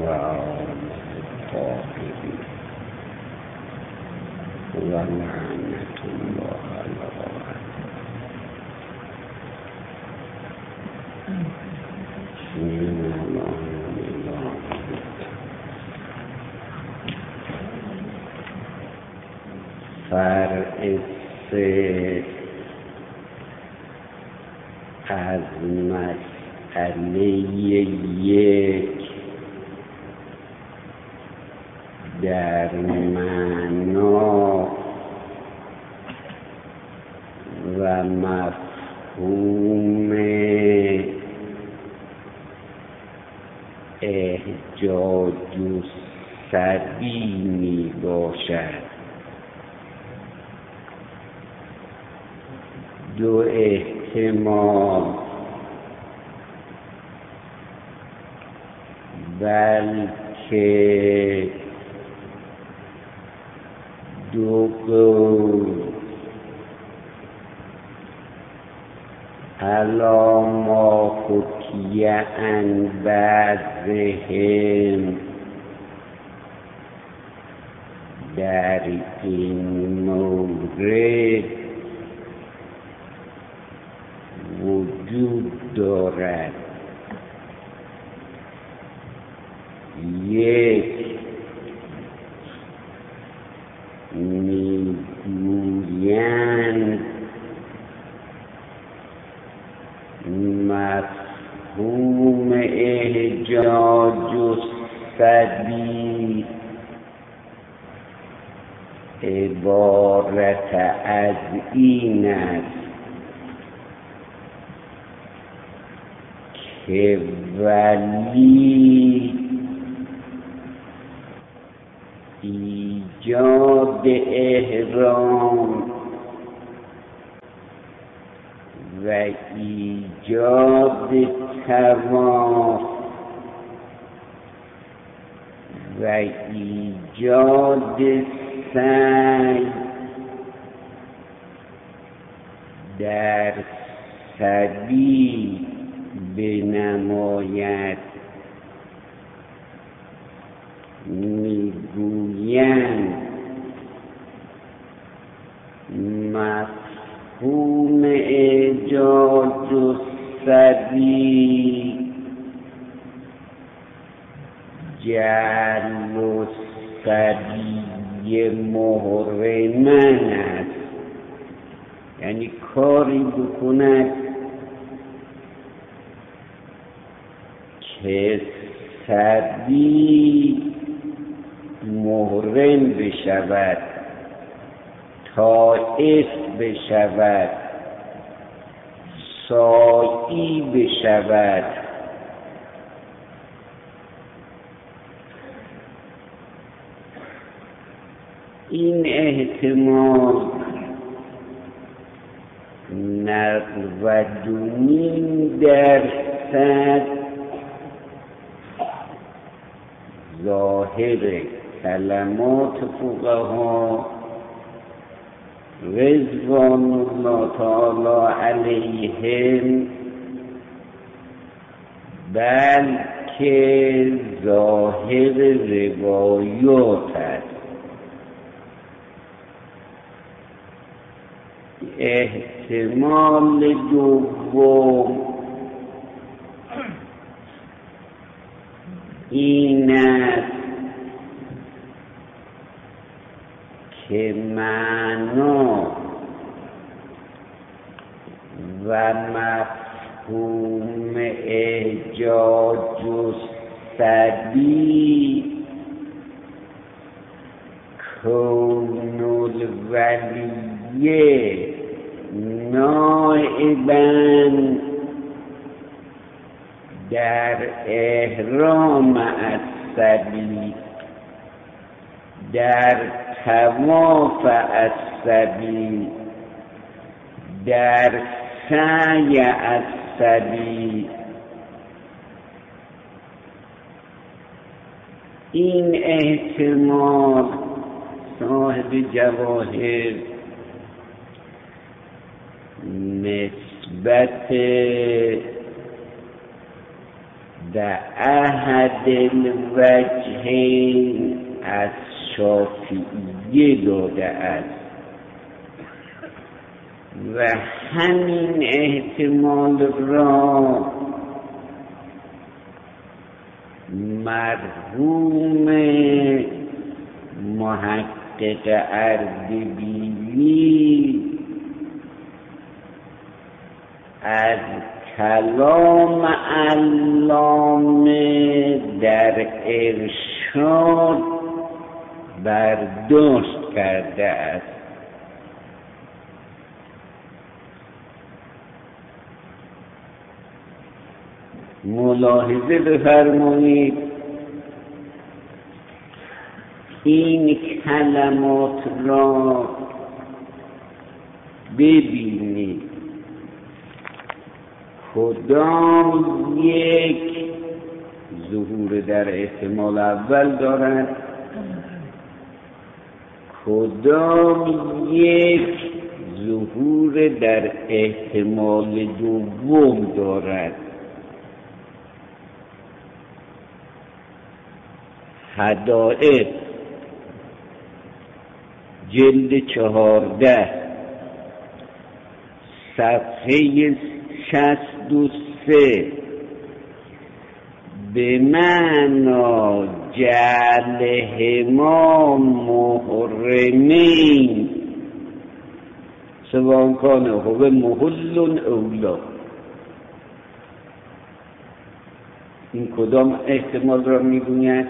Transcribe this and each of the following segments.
آل الطاهرین و لعنة الله علی فرع سه از مسئله یک در معنا و مفهوم احجاج الصبی می باشد. دو احتمال، بلکه دو قول علی ما حکی عن بعضهم در این مورد وجود دارد. یک، میگویند مفهوم احجاج الصبی عبارت از این است که ولی ایجاد احرام و ایجاد طواف و ایجاد سعی در صبی بنماید. میگویند مفهوم احجاج الصبی جعل الصبی محرما است، یعنی کاری بکند که صبی محرم بشود، طائف بشود، ساعی بشود. این احتمال 99% ظاهر کلمات فقها رضوان الله تعالی علیهم، بلکه ظاهر روایات است. احتمال دوم این است که معنا و مفهوم احجاج الصبی کون الولیه نائباً در احرام الصبی، در طواف الصبی، در سعی الصبی. این احتمال صاحب جواهر نسبت در احد الوجهین از شافعیه داده است و همین احتمال را مرحوم محقق اردبیلی از کلام علامه در ارشاد برداشت کرده است. ملاحظه بفرمایید این کلمات را ببینید کدام یک ظهور در احتمال اول دارد، کدام یک ظهور در احتمال دوم دارد. حدائق جلد 14 صفحه 63 به معنا جعلهما محرمین سواء کان هو محل اولا. این کدام احتمال را میگوید؟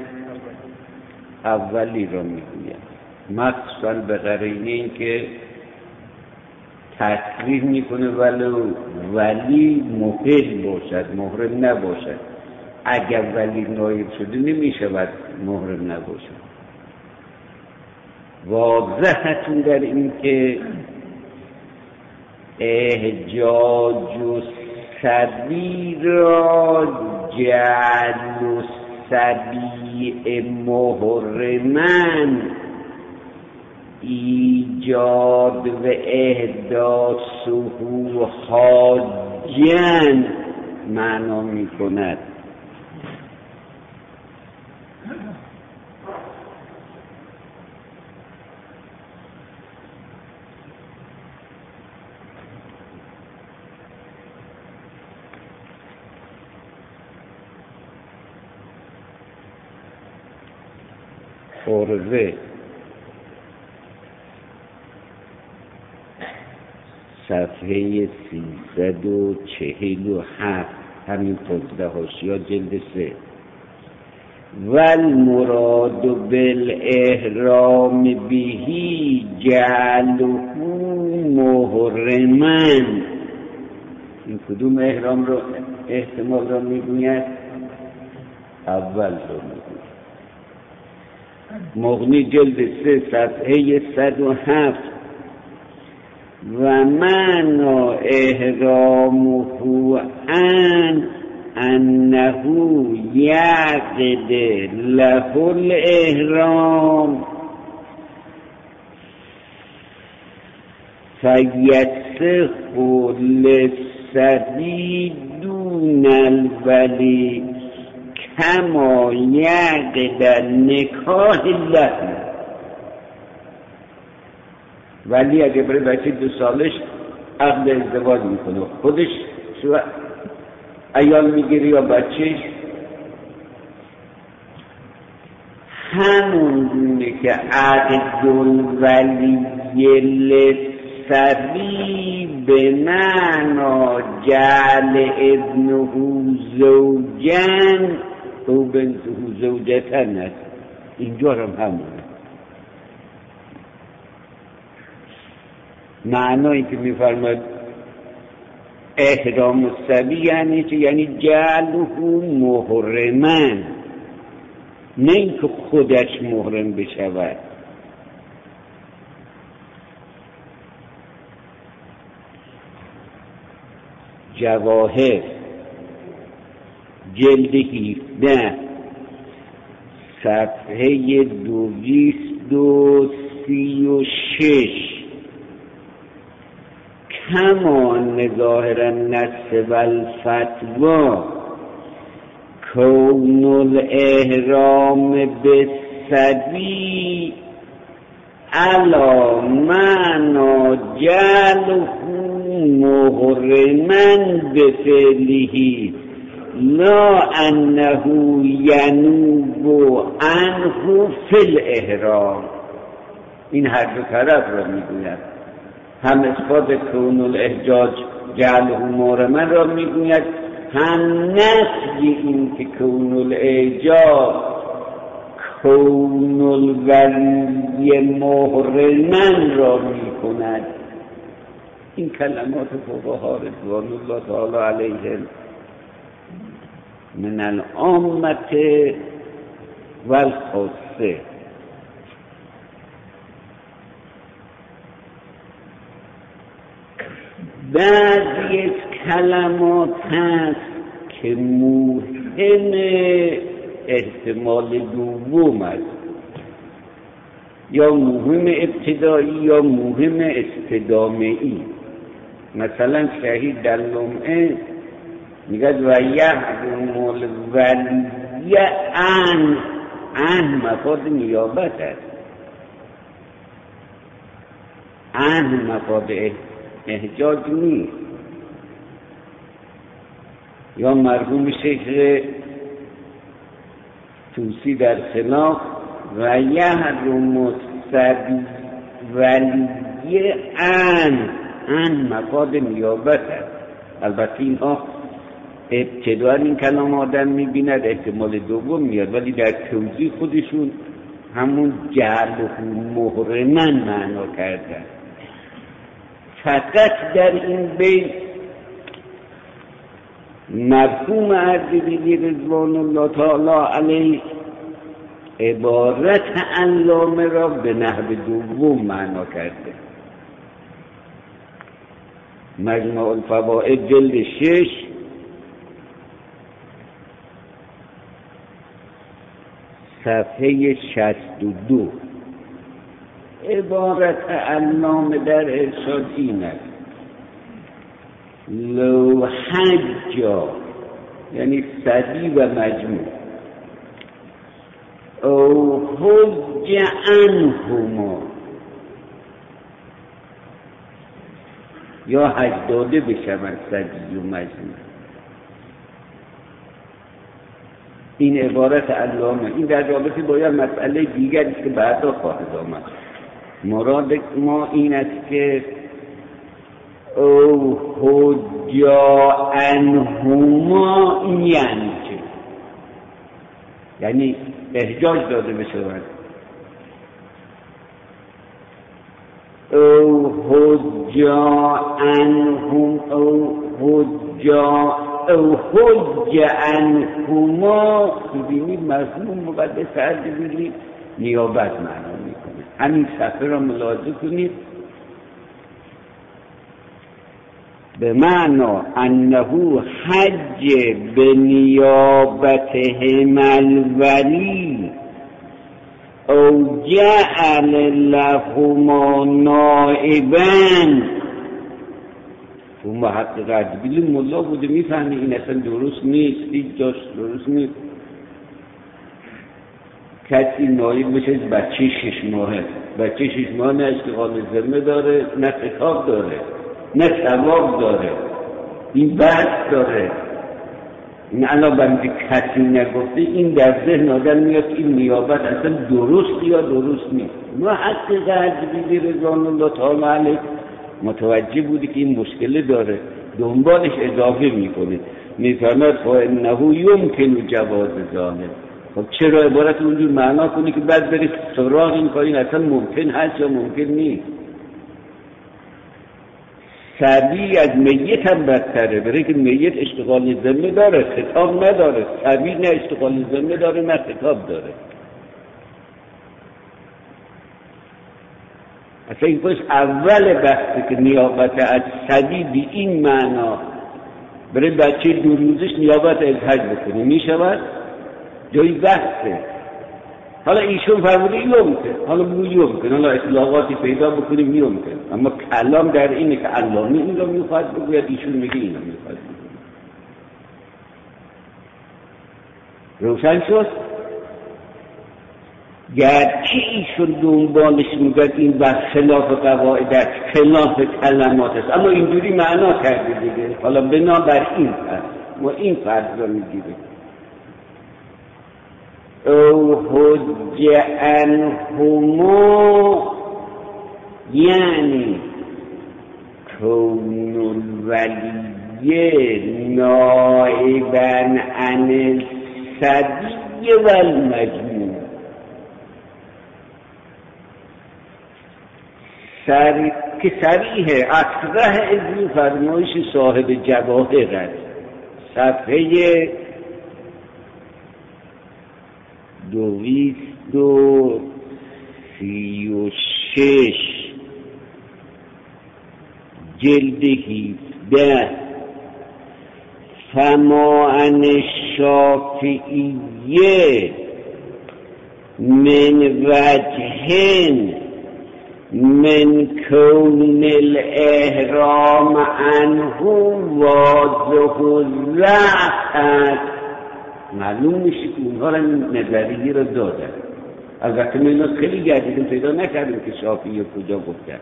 اولی را میگوید، مخصوصا به قرینه این که تصریح میکنه ولی محل باشد، محرم نباشد. اگر ولی نایب شده نمیشود محرم نباشد. واضحتون در این که احجاج و سبی را جعل و سبیع محرمن ایجاد و احداثه حاجن معنا می کند. خورزه صفحه 347 همین خورزه حاشیه جلد 3 والمراد بالاحرام بهی جعله محرمن. این کدوم احرام رو احتمال را میگوید؟ اول رو میگوید. مغنی جلد 3 صفحه 107 و معنا احرامه انه یعقد له الاحرام فیصح للسبی دون الولی کما یعقد نکاح له. ولی اگه برای بچه 2 سالش عقد ازدواج میکنه، خودش عیال میگیره یا بچهش، همون گونه که عقد الولی للسبی به معنا جعل ابنه زوجن او بنته زوجتن است. اینجا هم همونه معنایی که میفرماید احرام السبی یعنی چه؟ یعنی جعله محرمن، نه اینکه خودش محرم بشود. جواهر جلد 17 صفحه 236 کما ظاهر النص والفتوا کون الاحرام به صبی علا معنا جعله محرما بفعله لا انه ینوب عنه فی الاحرام. این هر دو طرف را میگوید، هم اثبات کون الاحجاج جعله محرما را میگوید، هم نفی این که کون الاحجاج کون الولی محرما را میکند. این کلمات فقها رضوان الله تعالی علیهم من العامة والخاصه. بعضی از کلمات هست که مهم احتمال دوم است، یا مهم ابتدایی یا مهم استدامه‌ای. مثلا شهید در لمعه میگه و یحرم الولی عن مفاد نیابت است، عن مفاد احجاج نیست. یا مرحوم شیخ توسی در خلاف و یحرم الصبی ولی عن مفاد نیابت است. البته اینها ابتدا این کلام آدم میبیند احتمال دوم میاد، ولی در توضیح خودشون همون جعله محرما معنا کردن. فقط در این بیت مرحوم اردبیلی رضوان الله تعالی علیه عبارت علامه را به نحو دوم معنا کرده. مجمع الفوائد جلد 6 صفحه 62 عبارت علامه در ارشاد این است: لو حجا، یعنی صبی و مجموع، او حج عنهما، یا حج داده بشوند صبی و مجموع. این عبارت علامه، این در رابطه با یه مسئله دیگری که بعدا خواهد آمد. مراد ما این است که او حجا عنهما، این یعنی چه؟ یعنی احجاج داده بشود. او حجا عنهم او حج عنهما، ببینید مضمون مقدس اردبیلی نیابت معنا میکنه. همین صفحه را ملاحظه کنید. به معنا انه حج به نیابتهم الولی او جعل لهما نائبا. تو محقق اردبیلی ملا بوده، میفهمی این اصلا درست نیست، هیچ جاش درست نیست. کسی نایب بشه بچه 6 ماهه، بچه 6 ماهه نه اشتغال ذمه داره، نه خطاب داره، نه ثواب داره، این بحث داره. این علا بنده کسی نگفته، این در ذهن آدم میاد این نیابت اصلا درست یا درست نیست. محقق اردبیلی رضوان الله تعالی علیه متوجه بودی که این مشکل داره، دنبالش اضافه میکنه، میفرماید فانه یمکن جواز ذلک. خب چرا عبارت اونجور معنا کنی که بعد بری سراغ این کاری اصلا ممکن هست یا ممکن نیست؟ صبی از میت هم بدتره، برای که میت اشتغال ذمه داره، خطاب نداره. صبی نه اشتغال ذمه داره نه خطاب داره. اصلا این کاش اول بحثه که نیابت از صبی به این معنا برای بچه 2 روزش نیابت از حج بکنه میشود؟ جایی بحثه. حالا ایشون فرموده یمکن، حالا بگو یمکن، حالا اطلاقاتی پیدا بکنیم یمکن، اما کلام در اینه که علامه این را میخواد بگوید، ایشون میگه این را میخواد بگوید. روشن شد؟ گرچه ایشون دنبالش میگد این بر خلاف قواعد است، خلاف کلمات است، اما اینجوری معنا کرده دیگه. حالا بنابر این فرض ما این فرض را میگیریم او حج عنهما، یعنی کون الولی نائبا عن الصبی و المجنون. که صریحه اصرح ازی فرمایش صاحب جواهر است، صفحه 236 جلد 17. فما عن الشافعیه من وجهن من کون الاحرام عنه واضح الضعف. معلوم میشه که اونها را نظریه را دادن. البته ما اینا خیلی گردیدیم پیدا نکردیم که شافعی کجا گفتن.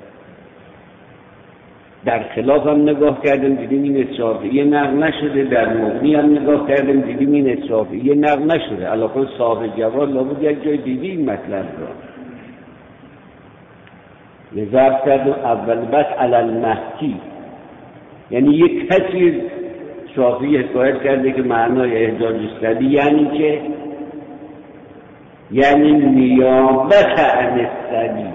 در خلاف هم نگاه کردیم دیدیم این شافعی نقل نشده، در مغنی هم نگاه کردیم دیدیم این شافعی نقل نشده. علاقه صاحب جواب لابد یک جای دیدی این مطلب را. نظر کرد اول بس علی المحکی، یعنی یک کسی شافعی حکایت کرده که معنای احجاج الصبی یعنی که یعنی نیابت عن الصبی،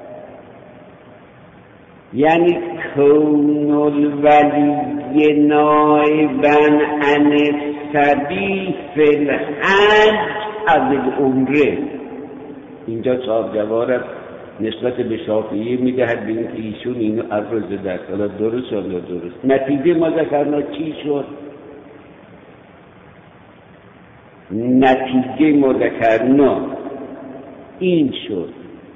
یعنی کون الولی نائبا عن الصبی فی الحج او العمره. اینجا صاحب جواب نسبت به شافعی میدهد به اینکه ایشون اینو ابرز دست. حالا درست یا درست؟ نتیجه ما ذکرنا چی شد؟ نتیجه ما ذکرنا این شد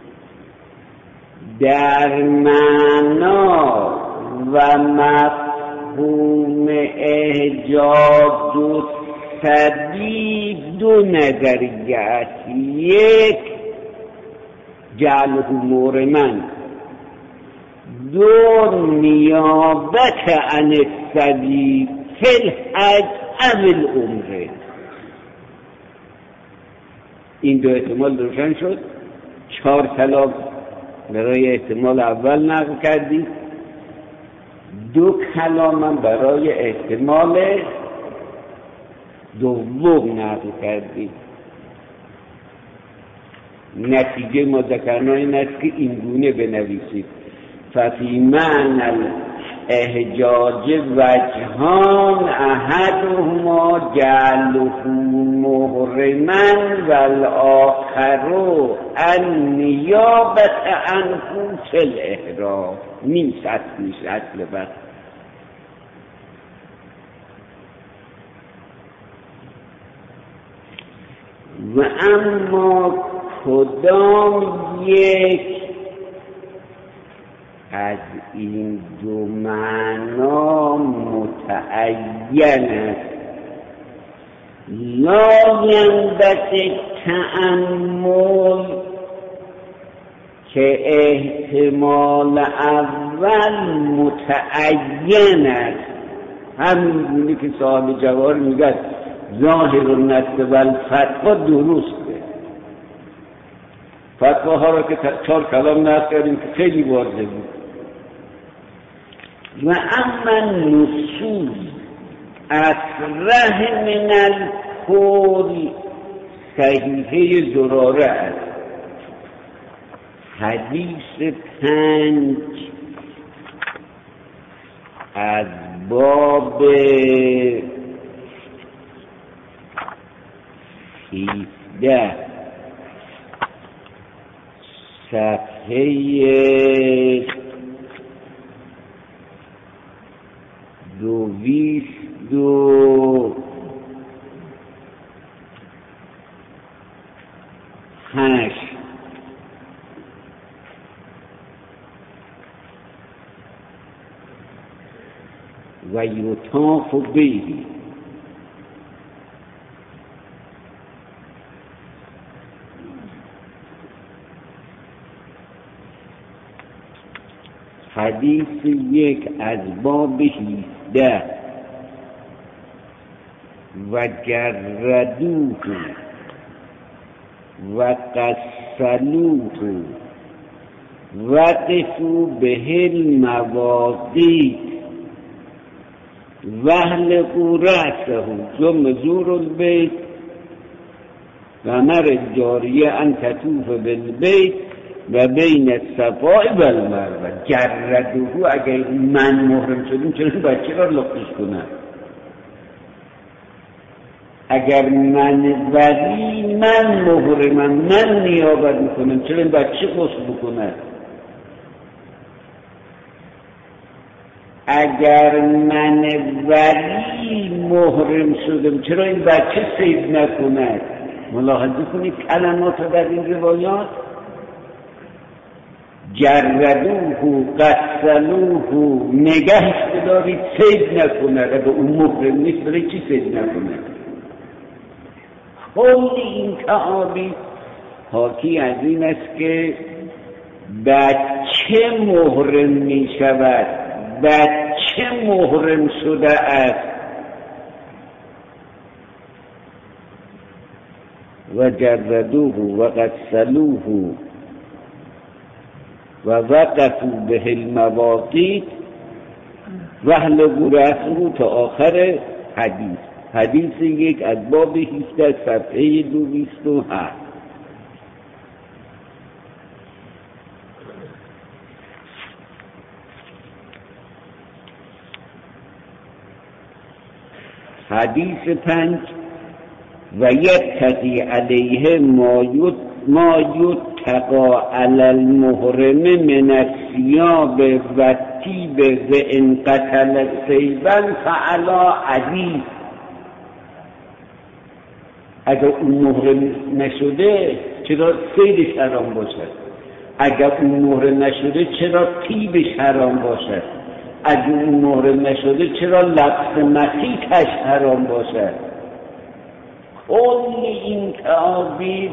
در معنا و مفهوم احجاج الصبی دو نظریه است. یک جعله مورما، دو نیابت عن الصبی فی الحج او العمره. این دو احتمال روشن شد. 4 کلام برای احتمال اول نقل کردیم، 2 کلام هم برای احتمال دوم نقل کردیم. نتیجه ما ذکرنا این است که این گونه بنویسید ففی معنی الاحجاج وجهان احدهما جعله محرما والآخر النیابة عنه فی الاحرام. نیست اصل بس. و اما کدام یک از این دو معنا متعین است لا ینبغی تأمل، که احتمال اول متعین است. همین گونه که صاحب جواهر میگه ظاهر النص و الفتوا درسته. فتواها را که 4 کلام نقل کردیم که خیلی واضح بود. و اما نصوص اصرح من الکل صحیحه زراره است. حدیث 5 از باب 17 صفحه 208 و یطاف به حدیث 1 از باب 17 و جردوه و قسلوه وقفوا به المواقیت واحلقوا رأسه ثم زوروا البيت وأمر الجارية أن تطوف بالبيت و بین الصفا و المروه. جردوه، اگر من محرم شدیم چرا بچه را لقش کنم؟ اگر من ولی من محرمم، من نیابت میکنم، چرا این بچه غسل بکنه؟ اگر من ولی محرم شدم چرا این بچه صید نکنه؟ ملاحظه کنید کلمات در این روایات. جردوه، قسلوه، نگهش بدارید صید نکنه. اگر اون محرم نیست برای چی صید نکنه؟ کل این تعابیر حاکی از این است که بچه محرم می شود، بچه محرم شده است. و جردوه و قسلوه و وقفوا به المواقیت و احلقوا رأسه تا آخر حدیث. حدیث 1 از باب 17 صفحه 227. حدیث 5 و یتقی علیه ما یتقا علی المحرم من الثیاب و طیب و ان قتل سیبا فعلا عدی. اگر اون محرم نشده چرا سیدش حرام باشد؟ اگر اون محرم نشده چرا طیبش حرام باشد؟ اگر اون محرم نشده چرا لبس مخیطش حرام باشد؟ کل این تعابیر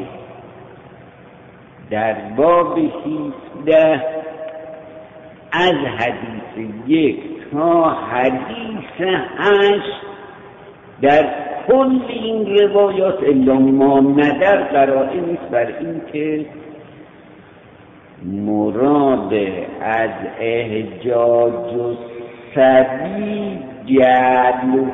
در باب 17 از حدیث 1 تا حدیث 8 در کل این روایات الا ما ندر قرائه نیست بر این که مراد از احجاج و سبی جعله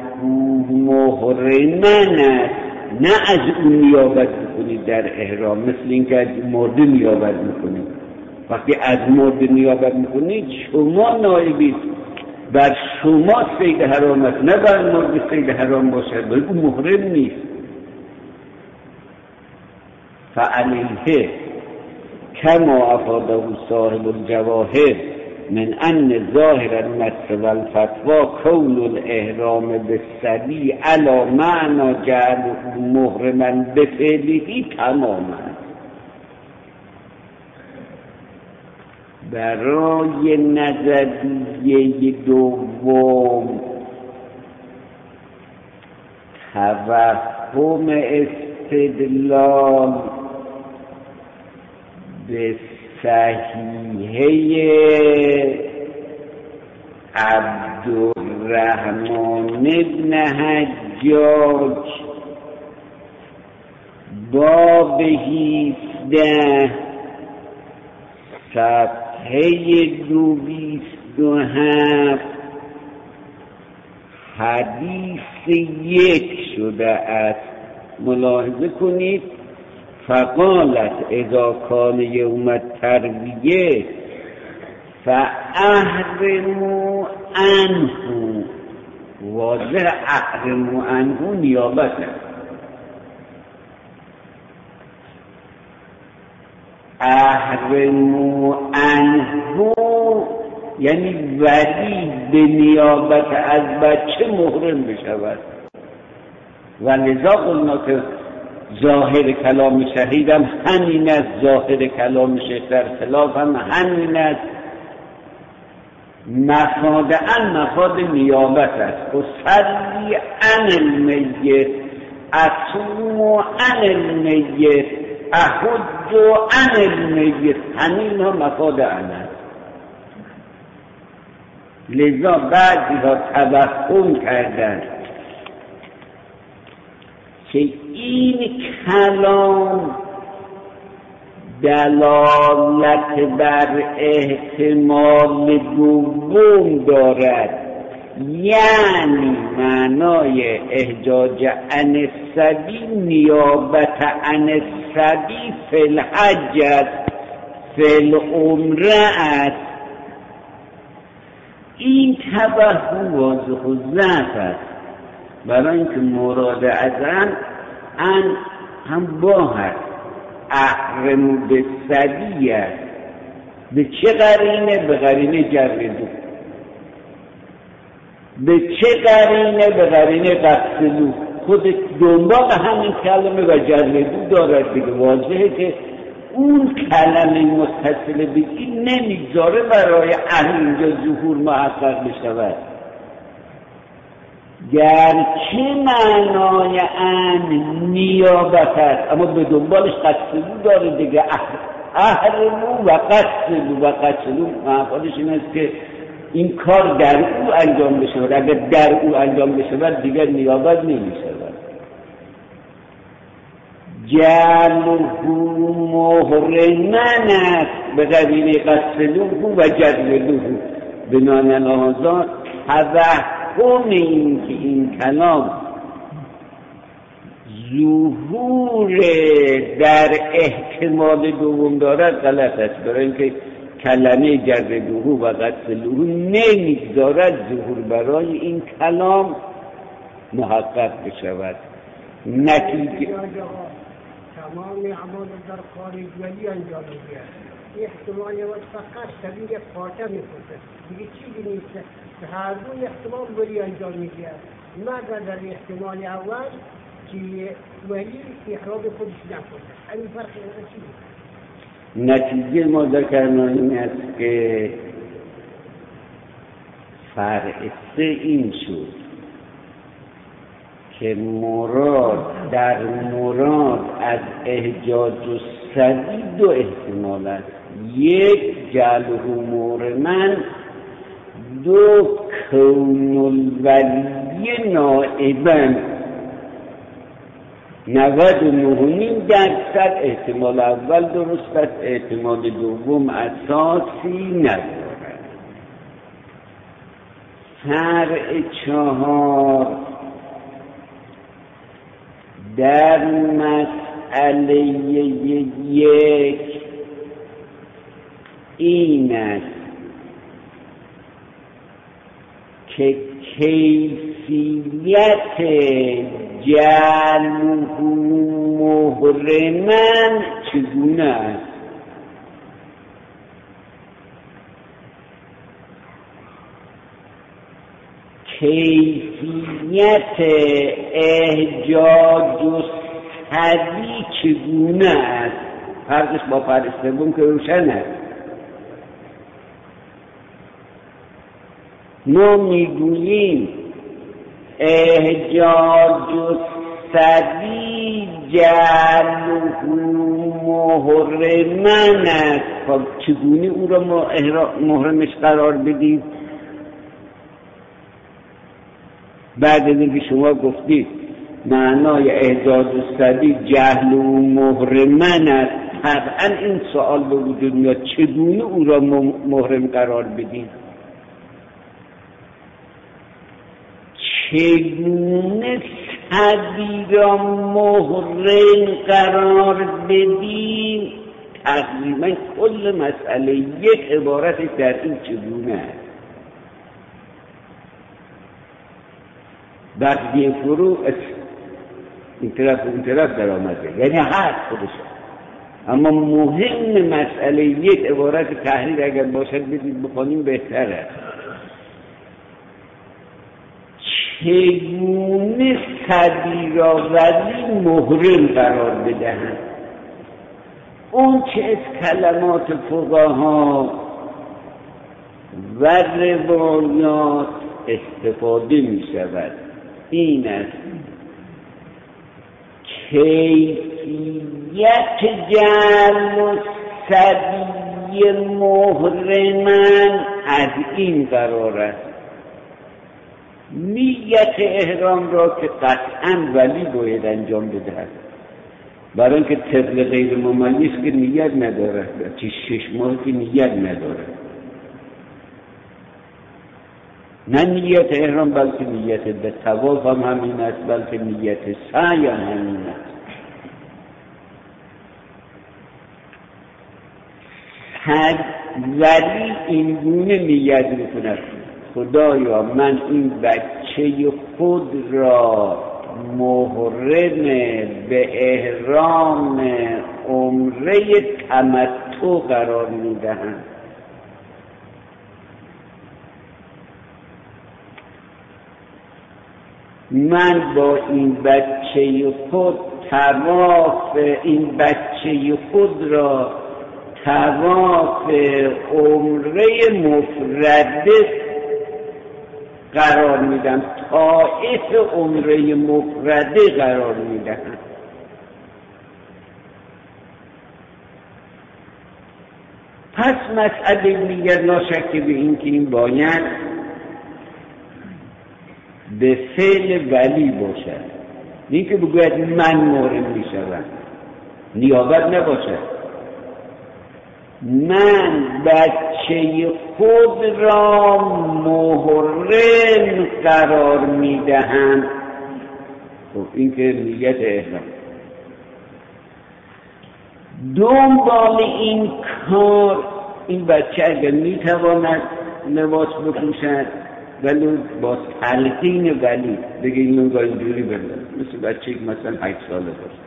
محرمن است، نه از اون نیابت میکنید در احرام، مثل این که از مرده نیابت میکنید. وقتی از مرده نیابت میکنید شما نایبید، بر شما صید حرام است، نه بر مرده صید حرام باشد، بلکه اون محرم نیست. فعلیه کما افاده صاحب الجواهر من ان ظاهر النص والفتوى کون الاحرام بالصبی علی معنی جعله محرما بفعله تماما. برای نظریه دوم توهم استدلال به صحیحه عبدالرحمن ابن حجاج باب 17 صفحه 227 حدیث 1 شده است. ملاحظه کنید فقالت اذا کان یوم الترویه فاحرموا عنه. واضح احرموا عنه نیابت است. احرموا عنه یعنی ولی به نیابت از بچه محرم بشود. و لذا قلنا که ظاهر کلام شهید هم همین است، ظاهر کلام شیخ در خلاف هم همین است. مفاد نیابت است. و صلی عن المیت اصوم عن المیت احج عن المیت، همین ها مفاد است. لذا بعضی ها توهم کردند که این کلام دلالت بر احتمال دوم دارد، یعنی معنای احجاج عن الصبی نیابت عن الصبی فی الحج است، فی العمره است. این توهم واضح و ضعف است، برای اینکه مراد از ان هم با هست احرم به صبی است. به چه قرینه؟ به قرینه جردو. به چه قرینه؟ به قرینه قصدلو. خود دنبال همین کلمه و جردو دارد دیگه. واضحه که اون کلمه متصل به این نمیذاره برای اهل اینجا ظهور محقق بشود. گرچه معنای ان نیابت است، اما به دنبالش قصدلو داره دیگه. احرمو و قصدلو معناش این است که این کار در او انجام بشود. اگر در او انجام بشود دیگر نیابت نمیشود. جعله محرمن است به قرینه قصدلو و جعله بنان هذا توهم این که این کلام ظهور در احتمال دوم دارد غلط است، برای اینکه کلمه جردو و قصدلو نمیگذارد ظهور برای این کلام محقق بشود. نتیجه تمام اعمال در خارج ولی انجام میگیرد. احتمال فقط شبیه پارچه میفته، دیگه چیزی نیست. هر دو احتمال ولی انجام میگیرد، مگر در احتمال اول که ولی احرام خودش نکنه. همین فرق چیزی. نتیجه ما ذکرنا این است که فرع سه این شد که در مراد از احجاج و صبی دو احتمال است. یک جعله محرمن، دو کون الولی نائبا. 99.5% احتمال اول درست است، احتمال دوم اساسی ندارد. فرع چهار در مسئله یک این است که کیفیت جعله محرمن چگونه است. کیفیت احجاج و صبی چگونه است؟ فرقش با فرق سوم که روشن است. ما میگوییم احجاج و صبی جعله محرمن است. خب چگونه او را محرمش قرار بدید؟ بعد از اینکه شما گفتید معنای احجاج و صبی جهل و محرمن است، طبعا این سوال به وجود میاد چگونه او را محرم قرار بدید؟ چگونه صبی را محرم قرار بدید؟ تقریبا کل مسئله یک عبارت در این چگونه است. بقیه فرو این طرف در آمده، یعنی هست خودش. اما مهم مسئله یک عبارت تحریر اگر باشد بدید بخونیم بهتر است. چگونه صبی را ولی محرم قرار بدهند؟ اون چه از کلمات فقها و روایات استفاده می شود این است کیفیت جعل صبی محرمن از این قرار است نیت احرام را که قطعا ولی باید انجام بدهد، برای اینکه طفل غیر ممیز که نیت نداره، بچه 6 ماه که نیت نداره، نه نیت احرام بلکه نیت به طواف هم همین است، بلکه نیت سعی هم همین است. ولی این گونه نیت میکند خدایا من این بچه خود را محرم به احرام عمره تمتع قرار میدهم. من با این بچه خود را طواف عمره مفرده قرار میدم، طائف عمره مفرده قرار میدم. پس مسئله دیگر ناشک به این که این باید به فعل ولی باشد، این که بگوید من محرم میشوم، نیابت نباشد. من بچه خود را محرم قرار میدهم. خب این که نیت احرام. دنبال این کار این بچه اگر میتواند لباس بپوشد ولی با تلقین ولی بگه اینو با اینجوری بردن، مثل بچه که مثلا 8 ساله باشه،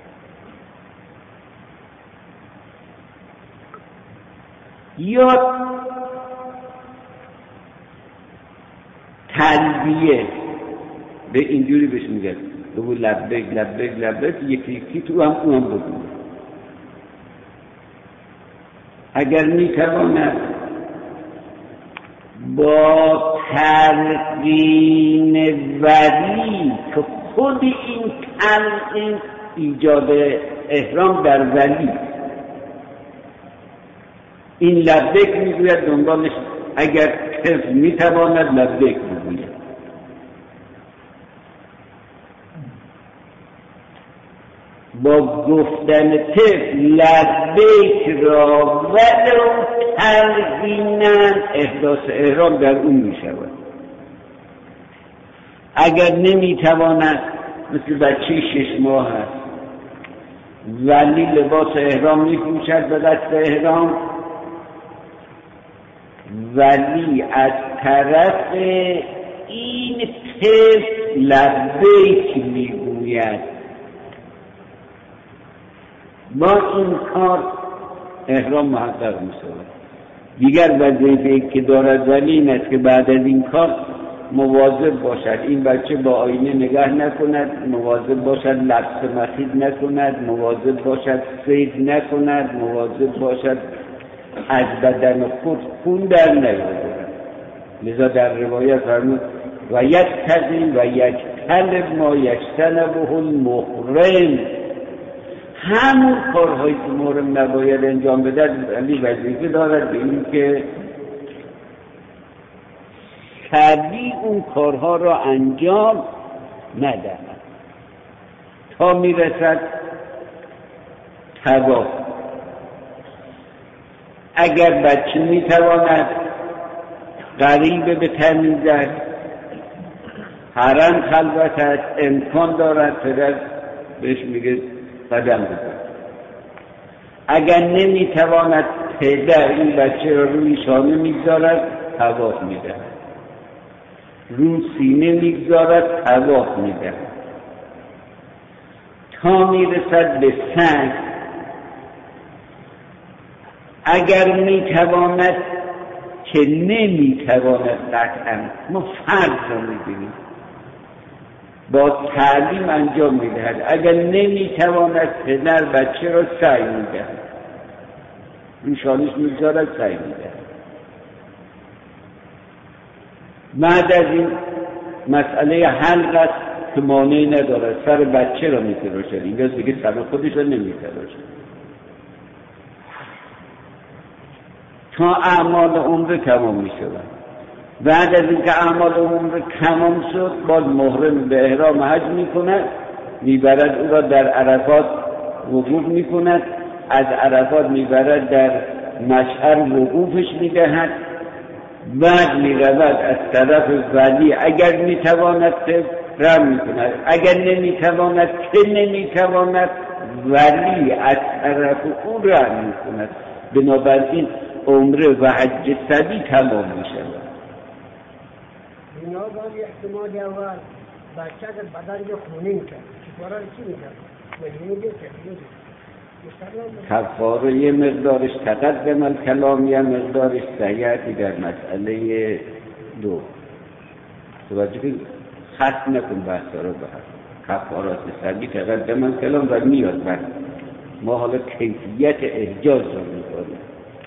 یا تلبیه به اینجوری بهش میگه، بگو لبیک لبیک لبیک، یکی تو هم اونم بگو. اگر میتواند با تلقین ولی که خود این تلقین ایجاد احرام در ولی، این لبیک میگوید دنبالش اگر طفل میتواند لبیک بگوید. با گفتن طفل لبیک را ولو تلقینا احداث احرام در اون میشود. اگر نمیتواند، مثل بچه 6 ماه است ولی لباس احرام میپوشد به دست احرام، ولی از طرف این طفل لبیک میگوید، با این کار احرام محقق میشود. دیگر وظیفه‌ای که دارد ولی این است که بعد از این کار مواظب باشد این بچه با آینه نگاه نکند، مواظب باشد لبس مخیط نکند، مواظب باشد صید نکند، مواظب باشد از بدن خود خون در نیاورد. لذا در روایت فرمود و یتقی و یجتنب ما یجتنبه المحرم، همون کارهایی که محرم نباید انجام بدهد ولی وظیفه دارد به این که سریع اون کارها را انجام ندهد تا میرسد طواف. اگر بچه میتواند قریب به تمیزد، حرم خلوت است، امکان دارد پدر بهش میگه قدم بزن. اگر نمیتواند پدر این بچه را روی شانه میگذارد طواف میدهد، روی سینه میگذارد طواف میدهد تا میرسد به سنگ. اگر میتواند که نمیتواند قطعا، ما فرض رو میبینیم با تعلیم انجام میدهد. اگر نمیتواند پدر بچه را سعی میدهد، روشانش میگذارد سعی میدهد. بعد از این مسئله حلق است که مانعی ندارد، سر بچه را میتراشد، اینجاست دیگه سر خودش را نمیتراشد. تا اعمال عمره تمام می شود. بعد از اینکه اعمال عمره تمام شد باز محرم به احرام حج می کند، می برد او را در عرفات وقوف می کند، از عرفات می برد در مشعر وقوفش می دهد، بعد می رود از طرف ولی اگر می تواند رم می کند، اگر نمی تواند که نمی تواند ولی از طرف او رم می کند. بنابراین عمره و حج سبی تمام می شود. بنابراین احتمال اول بچه در بدن رو خونین کرد کفاره چی میکرد؟ مجموعه کفاره یه مقدارش تقدم الکلام، یه مقدارش سیعتی در مسئله دو. توجه که خط نکن بحثا رو به کفارات سبی تقدم الکلام و میاد بر ما حالا کیفیت احجاز رو میکنیم.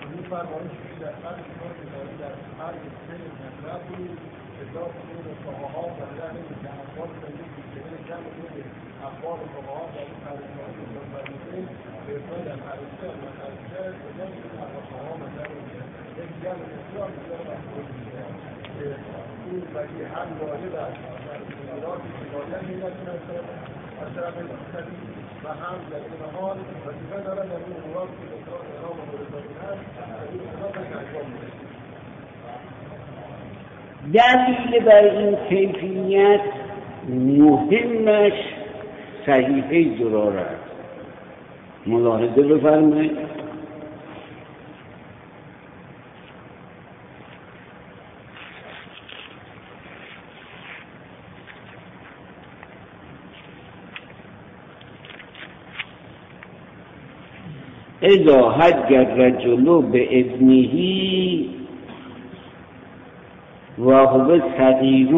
دلیل بر این کیفیت مهمش صحیفه زراره است. ملاحظه بفرمایید. اذا حج الرجل باذنه وهو صغير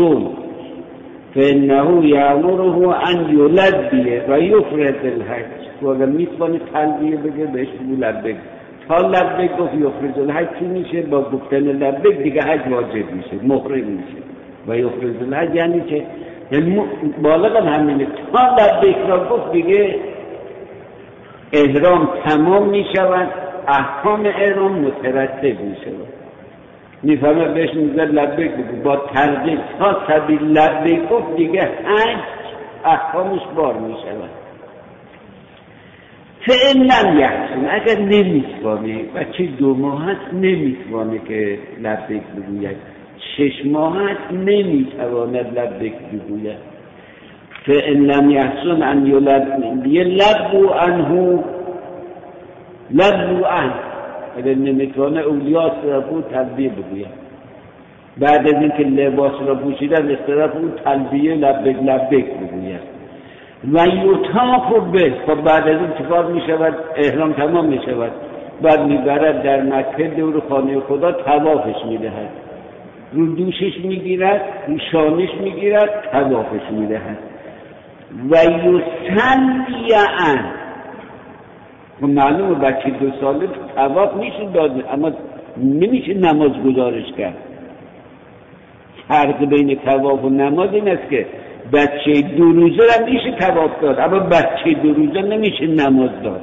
فانه یأمره ان یلبی و یفرض الحج. و اگر میتونه تلبیه بگه بهش بگو لبک. تا لبک گفت یفرض الحج چی میشه؟ با گفتن لبک دیگه حج واجب میشه، محرم میشه. و یفرض الحج یعنی چه؟ یعنی بالغ همینه. تا لبک را گفت دیگه احرام تمام میشود، احکام احرام مترتب میشود. میفهمه بهش میگه لبیک بگو، با ترجیح تا سبیل لبیک گفت دیگه حج احکامش بار میشود. فإن لم یحسن، اگر نمیتوانه بچه 2 ماه هست نمیتوانه که لبیک بگوید، 6 ماه هست نمیتواند لبیک بگوید. فإن لم يحسن أن يلبوا عنه لبوا عنه. اگر نمیتونه اولیاء طرف او تلبیه بگوید. بعد از اینکه لباس را پوشیدن از طرف او تلبیه لبک لبک بگوید. و یطاف به، خب بعد از این چکار میشود؟ احرام تمام میشود، بعد میبرد در مکه دور خانه خدا طوافش میدهد، رو دوشش میگیرد، رو شانش میگیرد، طوافش میدهد. و یصلی عنه. خب معلومه بچه 2 ساله طواف میشه داد، اما نمیشه نماز گزارش کرد. فرق بین طواف و نماز این است که بچه 2 روزه را میشه طواف داد، اما بچه 2 روزه نمیشه نماز داد.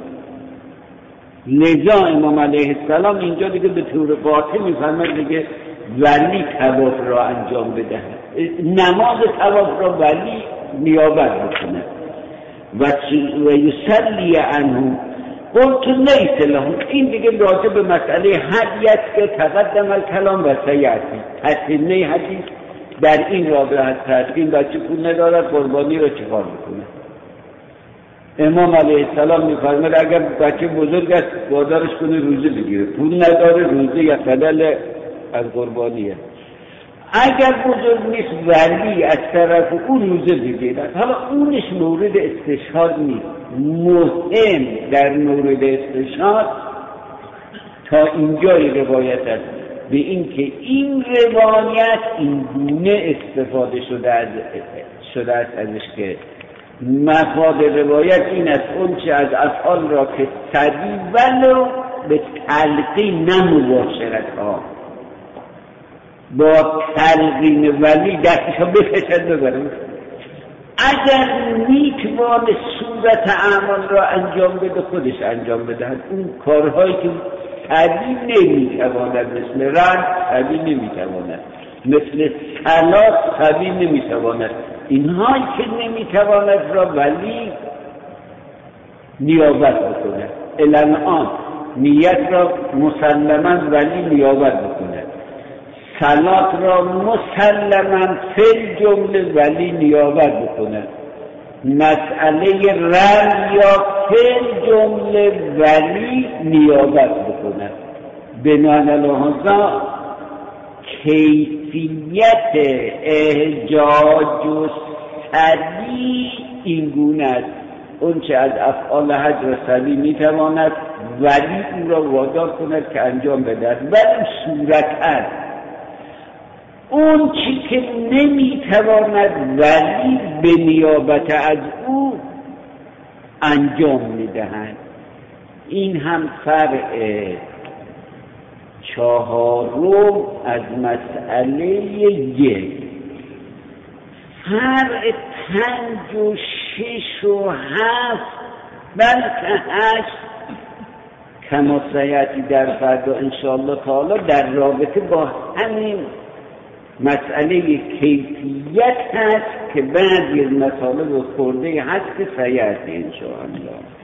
لذا امام علیه السلام اینجا دیگه به طور قاطع میفرماید دیگه ولی طواف را انجام بده، نماز طواف را ولی نیابت بکنه. و یصلی عنه. قلت لیس لهم. این دیگه راجع به مسئله هدیت که تقدم الکلام و سیعتی تسمینه حدیث در این رابطه هست. این بچه پول ندارد قربانی را چیکار میکنه؟ امام علیه السلام میفرماید اگر بچه بزرگ است وادارش کنه روزه بگیره، پول نداره روزه یا بدل از قربانیه. اگر بزرگ نیست ولی از طرف اون روزه بگیرد. حالا اونش مورد استشهاد نیست. مهم در مورد استشهاد تا اینجای روایت است، به این که این روایت این گونه استفاده شده است ازش که مفاد روایت این است اون چه از افعال را که صدی ولو به تلقین نمباشرت ها با تلقین ولی دستشو بکشد ببرم. اگر میتوانه صورت اعمال را انجام بده خودش انجام بدهد. اون کارهایی که سبی نمیتواند، مثل رد سبی نمیتواند، مثل صلات سبی نمیتواند. اینهایی که نمیتواند را ولی نیابت بکنه. الان نیت را مسلما ولی نیابت بکنه، صلات را مسلما فی جمله ولی نیابت بکنه، مسئله رم یا فی جمله ولی نیابت بکنه. بنابراین لحاظا کیفیت احجاج و سبی این گونه است. اون چه از افعال حجر سبی میتواند ولی او را وادار کند که انجام بدهد، ولی صورتاً اون چی که نمیتواند ولی به نیابت از او انجام میدهند. این هم فرع چهارم از مسئله یک. فرع 5 و 6 و 7 بلکه 8 کما سیأتی در فردا انشاءالله تعالی در رابطه با همین مسئله کیفیت هست که بعضی از مطالب خورده هست که سیأتی انشاءالله.